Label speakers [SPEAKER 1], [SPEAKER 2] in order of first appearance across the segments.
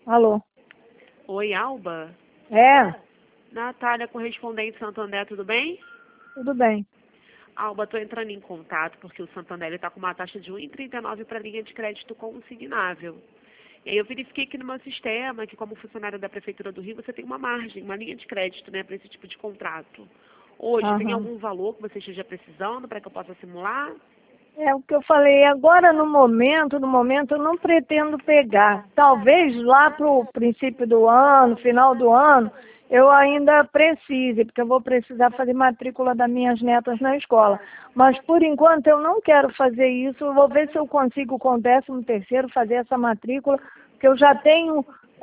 [SPEAKER 1] Alô?
[SPEAKER 2] Oi, Alba?
[SPEAKER 1] É?
[SPEAKER 2] Natália, correspondente Santander, tudo bem?
[SPEAKER 1] Tudo bem.
[SPEAKER 2] Alba, estou entrando em contato porque o Santander está com uma taxa de 1,39 para linha de crédito consignável. E aí eu verifiquei aqui no meu sistema que, como funcionário da Prefeitura do Rio, você tem uma margem, uma linha de crédito, né, para esse tipo de contrato. Hoje, tem
[SPEAKER 1] Aham.
[SPEAKER 2] algum valor que você esteja precisando para que eu possa simular?
[SPEAKER 1] É o que eu falei, agora no momento eu não pretendo pegar. Talvez lá para o princípio do ano, final do ano, eu ainda precise, porque eu vou precisar fazer matrícula das minhas netas na escola. Mas por enquanto eu não quero fazer isso, eu vou ver se eu consigo com o 13º fazer essa matrícula, porque eu já tenho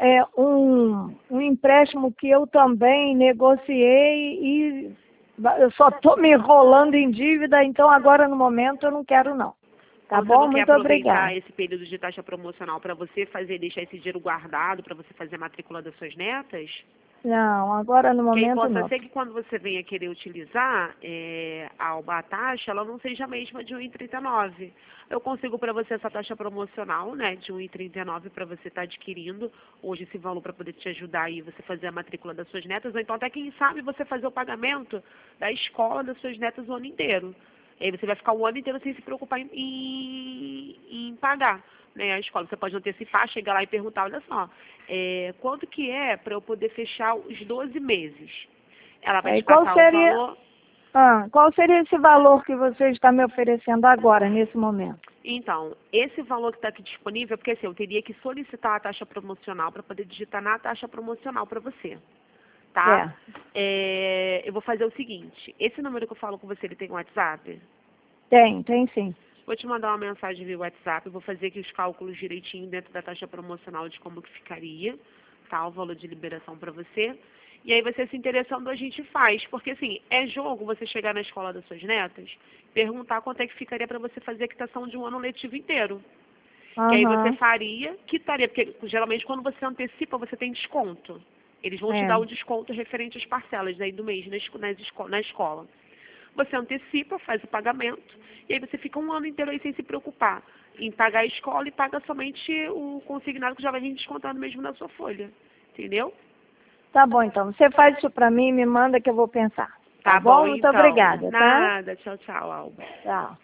[SPEAKER 1] um empréstimo que eu também negociei e eu só estou me enrolando em dívida, então agora no momento eu não quero não. Tá
[SPEAKER 2] Então, você
[SPEAKER 1] bom?
[SPEAKER 2] não quer
[SPEAKER 1] Muito obrigada.
[SPEAKER 2] aproveitar esse período de taxa promocional para você deixar esse dinheiro guardado para você fazer a matrícula das suas netas?
[SPEAKER 1] Não, agora no
[SPEAKER 2] Que aí
[SPEAKER 1] momento
[SPEAKER 2] possa
[SPEAKER 1] não.
[SPEAKER 2] ser que quando você venha querer utilizar a taxa, ela não seja a mesma de 1,39. Eu consigo para você essa taxa promocional, né, de 1,39 para você estar adquirindo hoje esse valor para poder te ajudar aí você fazer a matrícula das suas netas, ou então até quem sabe você fazer o pagamento da escola das suas netas o ano inteiro. Aí você vai ficar o ano inteiro sem se preocupar em pagar, né, a escola. Você pode antecipar, chegar lá e perguntar, olha só, quanto que é para eu poder fechar os 12 meses? Ela vai
[SPEAKER 1] E
[SPEAKER 2] te passar o valor.
[SPEAKER 1] qual seria esse valor que você está me oferecendo agora, nesse momento?
[SPEAKER 2] Então, esse valor que está aqui disponível, porque assim, eu teria que solicitar a taxa promocional para poder digitar na taxa promocional para você, tá?
[SPEAKER 1] É,
[SPEAKER 2] Eu vou fazer o seguinte, esse número que eu falo com você, ele tem WhatsApp?
[SPEAKER 1] tem sim.
[SPEAKER 2] Vou te mandar uma mensagem via WhatsApp, eu vou fazer aqui os cálculos direitinho dentro da taxa promocional de como que ficaria, tá? O valor de liberação para você. E aí você se interessando, a gente faz. Porque assim, é jogo você chegar na escola das suas netas, perguntar quanto é que ficaria para você fazer a quitação de um ano letivo inteiro. Que aí você
[SPEAKER 1] Aham,
[SPEAKER 2] faria, quitaria, porque geralmente quando você antecipa, você tem desconto. Eles vão te
[SPEAKER 1] é.
[SPEAKER 2] dar o desconto referente às parcelas aí do mês na escola. Você antecipa, faz o pagamento, e aí você fica um ano inteiro aí sem se preocupar em pagar a escola e paga somente o consignado que já vai vir descontando mesmo na sua folha. Entendeu?
[SPEAKER 1] Tá bom então, você faz isso para mim, me manda que eu vou pensar. Tá
[SPEAKER 2] Tá bom,
[SPEAKER 1] bom? Muito
[SPEAKER 2] então.
[SPEAKER 1] obrigada, tá?
[SPEAKER 2] Nada. Tchau, tchau, Alba.
[SPEAKER 1] Tchau.